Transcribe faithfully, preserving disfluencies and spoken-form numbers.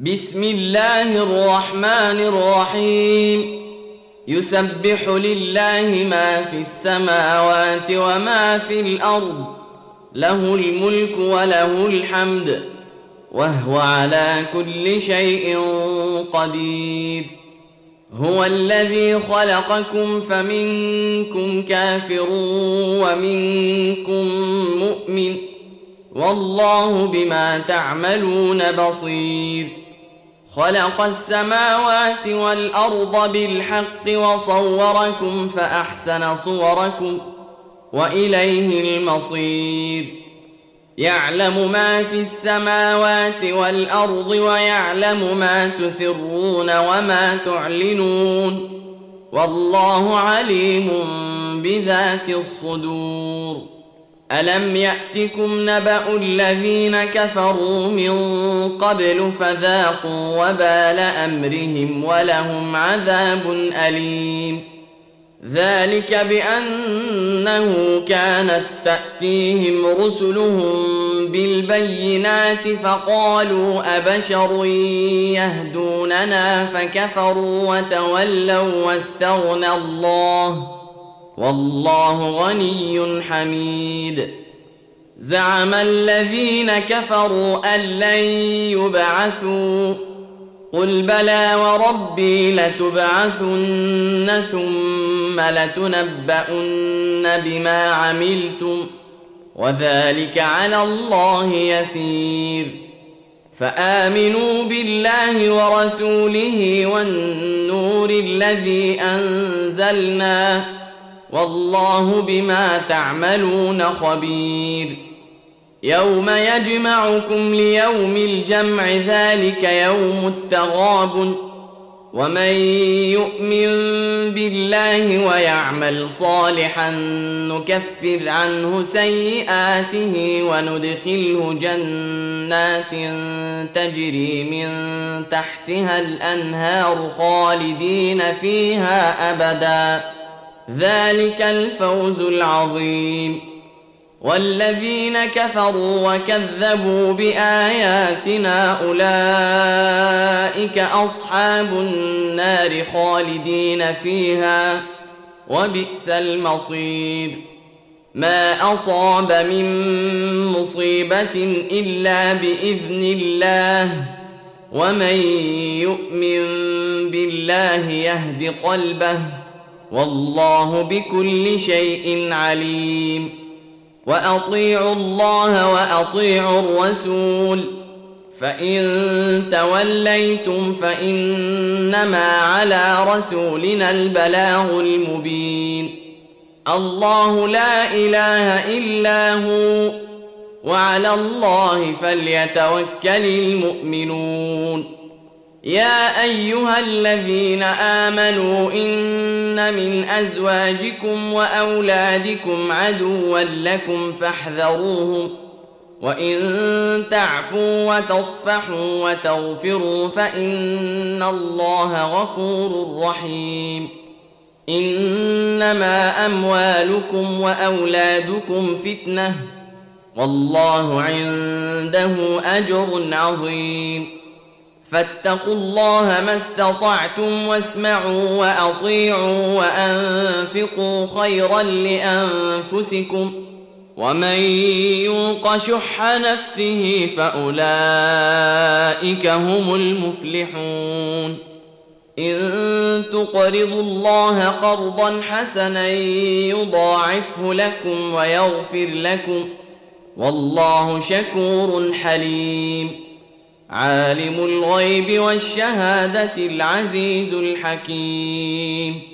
بسم الله الرحمن الرحيم يسبح لله ما في السماوات وما في الأرض له الملك وله الحمد وهو على كل شيء قدير. هو الذي خلقكم فمنكم كافر ومنكم مؤمن والله بما تعملون بصير. خلق السماوات والأرض بالحق وصوركم فأحسن صوركم وإليه المصير. يعلم ما في السماوات والأرض ويعلم ما تسرون وما تعلنون والله عليم بذات الصدور. ألم يأتكم نبأ الذين كفروا من قبل فذاقوا وبال أمرهم ولهم عذاب أليم. ذلك بأنه كانت تأتيهم رسلهم بالبينات فقالوا أبشر يهدوننا فكفروا وتولوا واستغنى الله والله غني حميد. زعم الذين كفروا أن لن يبعثوا قل بلى وربي لتبعثن ثم لتنبؤن بما عملتم وذلك على الله يسير. فآمنوا بالله ورسوله والنور الذي أنزلنا والله بما تعملون خبير. يوم يجمعكم ليوم الجمع ذلك يوم التغابن ومن يؤمن بالله ويعمل صالحا نكفر عنه سيئاته وندخله جنات تجري من تحتها الأنهار خالدين فيها أبدا ذلك الفوز العظيم. والذين كفروا وكذبوا بآياتنا أولئك أصحاب النار خالدين فيها وبئس المصير. ما أصاب من مصيبة إلا بإذن الله ومن يؤمن بالله يهد قلبه والله بكل شيء عليم. وأطيعوا الله وأطيعوا الرسول فإن توليتم فإنما على رسولنا البلاغ المبين. الله لا إله إلا هو وعلى الله فليتوكل المؤمنون. يا أيها الذين آمنوا إن من أزواجكم وأولادكم عدوا لكم فاحذروهم وإن تعفوا وتصفحوا وتغفروا فإن الله غفور رحيم. إنما أموالكم وأولادكم فتنة والله عنده أجر عظيم. فاتقوا الله ما استطعتم واسمعوا وأطيعوا وأنفقوا خيرا لأنفسكم ومن يوق شح نفسه فأولئك هم المفلحون. إن تقرضوا الله قرضا حسنا يضاعفه لكم ويغفر لكم والله شكور حليم. عالم الغيب والشهادة العزيز الحكيم.